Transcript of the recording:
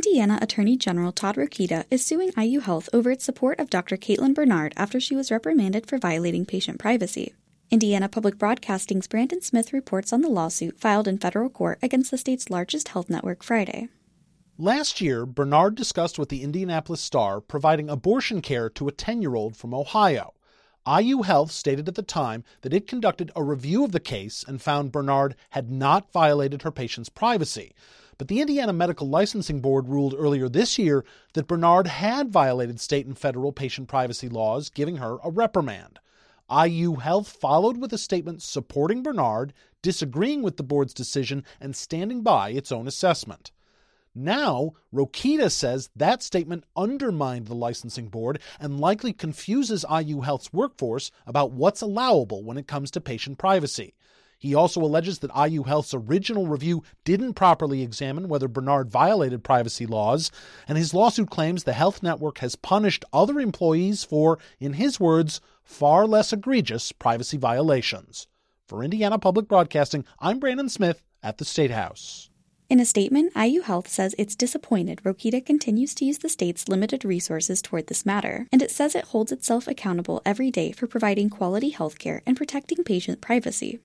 Indiana Attorney General Todd Rokita is suing IU Health over its support of Dr. Caitlin Bernard after she was reprimanded for violating patient privacy. Indiana Public Broadcasting's Brandon Smith reports on the lawsuit filed in federal court against the state's largest health network Friday. Last year, Bernard discussed with the Indianapolis Star providing abortion care to a 10-year-old from Ohio. IU Health stated at the time that it conducted a review of the case and found Bernard had not violated her patient's privacy. But the Indiana Medical Licensing Board ruled earlier this year that Bernard had violated state and federal patient privacy laws, giving her a reprimand. IU Health followed with a statement supporting Bernard, disagreeing with the board's decision, and standing by its own assessment. Now, Rokita says that statement undermined the licensing board and likely confuses IU Health's workforce about what's allowable when it comes to patient privacy. He also alleges that IU Health's original review didn't properly examine whether Bernard violated privacy laws, and his lawsuit claims the health network has punished other employees for, in his words, far less egregious privacy violations. For Indiana Public Broadcasting, I'm Brandon Smith at the State House. In a statement, IU Health says it's disappointed Rokita continues to use the state's limited resources toward this matter, and it says it holds itself accountable every day for providing quality health care and protecting patient privacy.